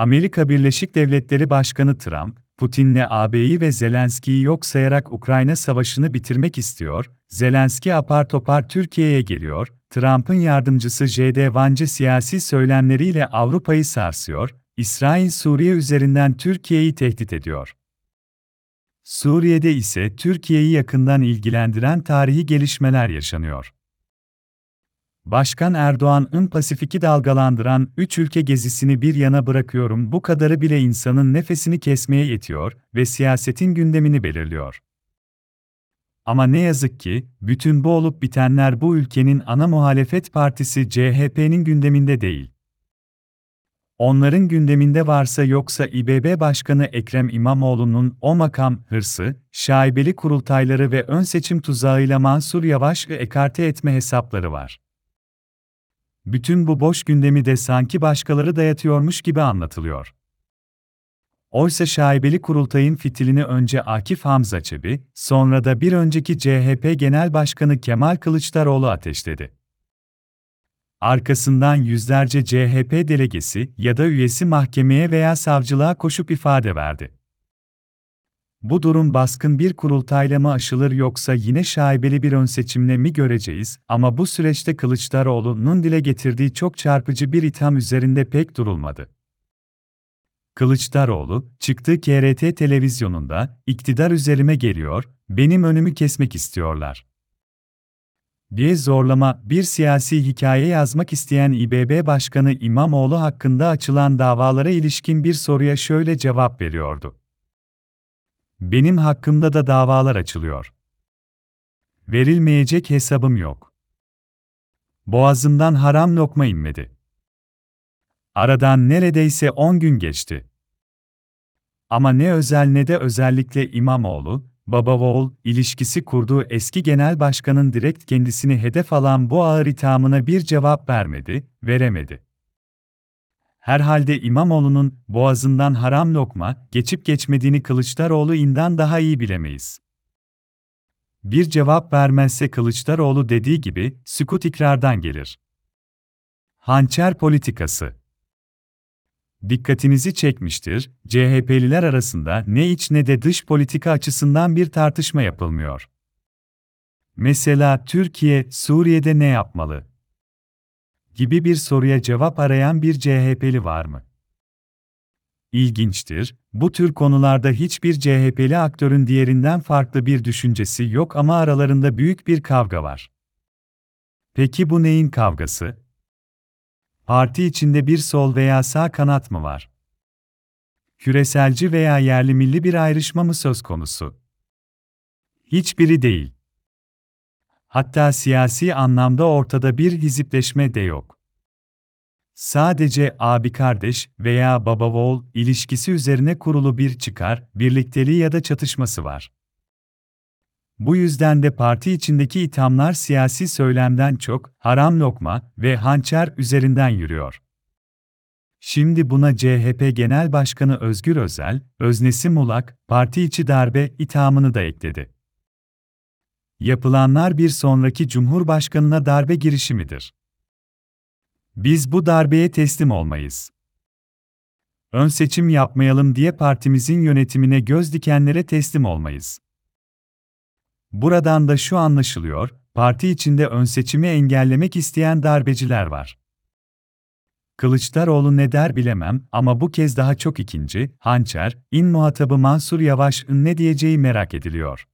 Amerika Birleşik Devletleri Başkanı Trump, Putin'le AB'yi ve Zelenski'yi yok sayarak Ukrayna savaşını bitirmek istiyor, Zelenski apar topar Türkiye'ye geliyor, Trump'ın yardımcısı J.D. Vance siyasi söylemleriyle Avrupa'yı sarsıyor, İsrail Suriye üzerinden Türkiye'yi tehdit ediyor. Suriye'de ise Türkiye'yi yakından ilgilendiren tarihi gelişmeler yaşanıyor. Başkan Erdoğan'ın Pasifik'i dalgalandıran 3 ülke gezisini bir yana bırakıyorum, bu kadarı bile insanın nefesini kesmeye yetiyor ve siyasetin gündemini belirliyor. Ama ne yazık ki, bütün bu olup bitenler bu ülkenin ana muhalefet partisi CHP'nin gündeminde değil. Onların gündeminde varsa yoksa İBB Başkanı Ekrem İmamoğlu'nun o makam hırsı, şaibeli kurultayları ve ön seçim tuzağıyla Mansur Yavaş'ı ekarte etme hesapları var. Bütün bu boş gündemi de sanki başkaları dayatıyormuş gibi anlatılıyor. Oysa şaibeli kurultayın fitilini önce Akif Hamza Çebi, sonra da bir önceki CHP Genel Başkanı Kemal Kılıçdaroğlu ateşledi. Arkasından yüzlerce CHP delegesi ya da üyesi mahkemeye veya savcılığa koşup ifade verdi. Bu durum baskın bir kurultayla mı aşılır yoksa yine şaibeli bir ön seçimle mi göreceğiz? Ama bu süreçte Kılıçdaroğlu'nun dile getirdiği çok çarpıcı bir itham üzerinde pek durulmadı. Kılıçdaroğlu, çıktığı KRT televizyonunda, "İktidar üzerime geliyor, benim önümü kesmek istiyorlar" diye zorlama bir siyasi hikaye yazmak isteyen İBB Başkanı İmamoğlu hakkında açılan davalara ilişkin bir soruya şöyle cevap veriyordu. "Benim hakkımda da davalar açılıyor. Verilmeyecek hesabım yok. Boğazımdan haram lokma inmedi. Aradan neredeyse 10 gün geçti. Ama ne özel ne de özellikle İmamoğlu, baba-oğul ilişkisi kurduğu eski genel başkanın direkt kendisini hedef alan bu ağır ithamına bir cevap veremedi. Herhalde İmamoğlu'nun boğazından haram lokma geçip geçmediğini Kılıçdaroğlu'ndan daha iyi bilemeyiz. Bir cevap vermezse Kılıçdaroğlu dediği gibi sükût ikrardan gelir. Hançer politikası. Dikkatinizi çekmiştir, CHP'liler arasında ne iç ne de dış politika açısından bir tartışma yapılmıyor. Mesela Türkiye, Suriye'de ne yapmalı gibi bir soruya cevap arayan bir CHP'li var mı? İlginçtir, bu tür konularda hiçbir CHP'li aktörün diğerinden farklı bir düşüncesi yok ama aralarında büyük bir kavga var. Peki bu neyin kavgası? Parti içinde bir sol veya sağ kanat mı var? Küreselci veya yerli milli bir ayrışma mı söz konusu? Hiçbiri değil. Hatta siyasi anlamda ortada bir hizipleşme de yok. Sadece abi-kardeş veya baba-oğul ilişkisi üzerine kurulu bir çıkar, birlikteliği ya da çatışması var. Bu yüzden de parti içindeki ithamlar siyasi söylemden çok, haram lokma ve hançer üzerinden yürüyor. Şimdi buna CHP Genel Başkanı Özgür Özel, öznesi muğlak, parti içi darbe ithamını da ekledi. Yapılanlar bir sonraki Cumhurbaşkanına darbe girişimidir. Biz bu darbeye teslim olmayız. Ön seçim yapmayalım diye partimizin yönetimine göz dikenlere teslim olmayız. Buradan da şu anlaşılıyor, parti içinde ön seçimi engellemek isteyen darbeciler var. Kılıçdaroğlu ne der bilemem ama bu kez daha çok ikinci, hançer, muhatabı Mansur Yavaş'ın ne diyeceği merak ediliyor.